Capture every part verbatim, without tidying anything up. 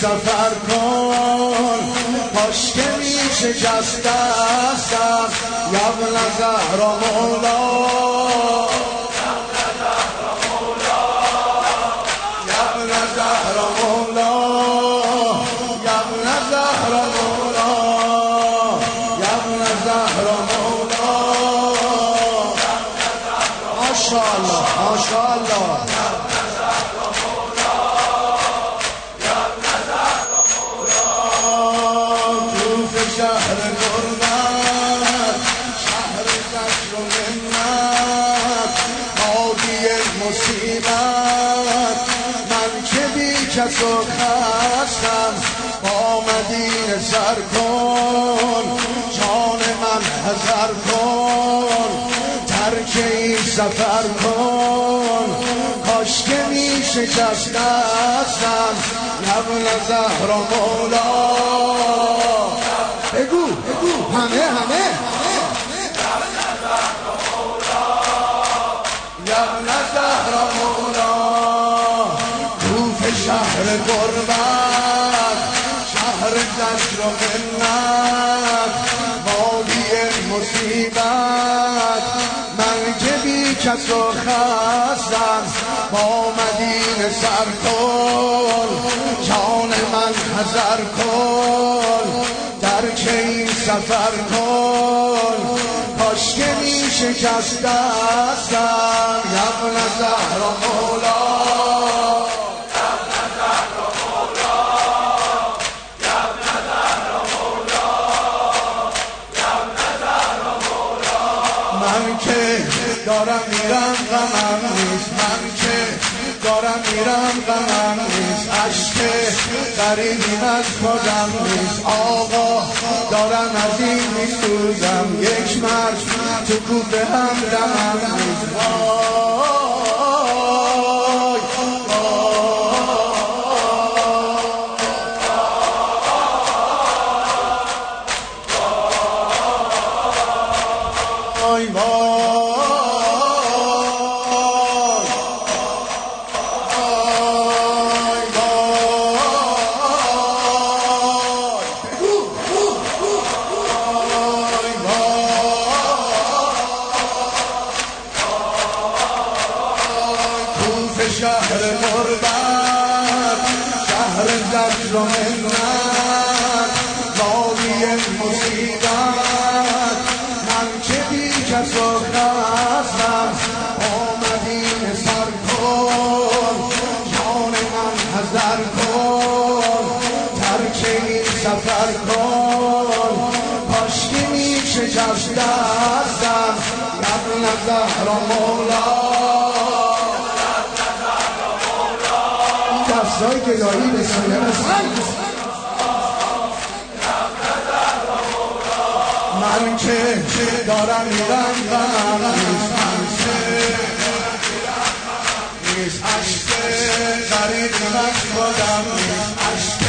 سفر کن کاش که می شکستم یبن زهرا مولا یبن زهرا مولا یبن زهرا مولا یبن زهرا مولا ماشاءالله ماشاءالله شهر غربت شهر زجر و منت وادی مصیبت من که بی کس و خستم با مدینه سر کن جان من حذر کن ترک این سفر کن کاش که می شکستم یبن زهرا مولا بگو بگو همه همه یبن زهرا مولا کوفه شهر غربت شهر زجر و منت وادی مصیبت من که بی کس و خستم با مدینه سر کن جان من حذر کن درک این سفر کن کاش که می شکستم یبن زهرا مولا یبن زهرا مولا یبن زهرا مولا یبن زهرا مولا من که دارم میرم غمم نیست من که دارم میرم غمم نیست عشق غریبی از خودم نیست آقا دارم از این میسوزم یک مرد تو کوفه هم دمم نیست وای وای وای شهر غربت شهر زجر و منت وادی مصیبت من که بی کس و خستم با مدینه سر کن جان من حذر کن ترک این سفر کن کاش که می شکستم یبن زهرا مولا دستایی که داری بسیار بسید من که دارم میرم غمم نیست من که نیست عشق غریبی از خودم نیست عشق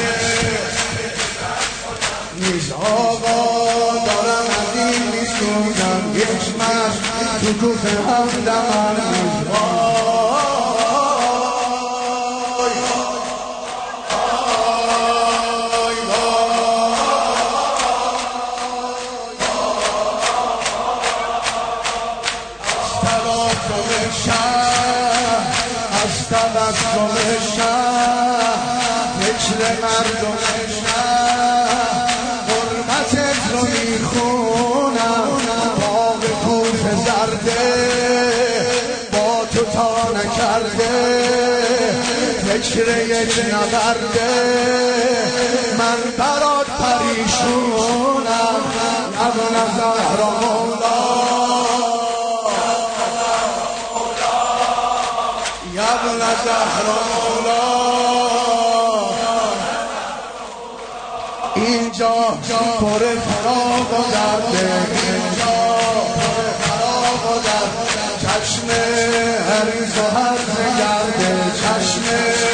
نیست آقا دارم از این میسوزم یک مرد تو کوفه هم دمم نیست از تبسم شهر فکر مردم شهر حرمتت رو میخونم باغ کوفه زرده با تو تا نکرده فکر یک نبرده من برات پریشونم یبن زهرا مولا یبن زهرا مولا اینجا پر فراق و درده اینجا پر فراق و درده چشم هریز و هرز گرده چشم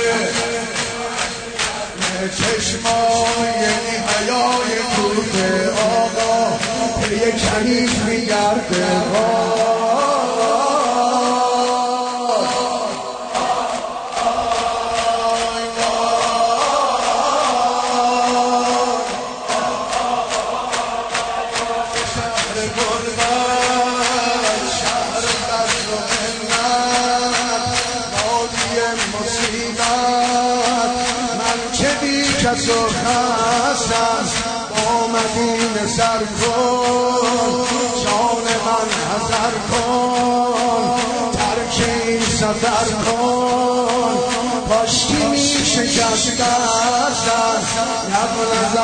چشمای حیای کوفه آقا پی کنیز میگرده کس و خستم با مدینه سر کن جان من حذر کن ترک این سفر کن کاشکی می شکست دستم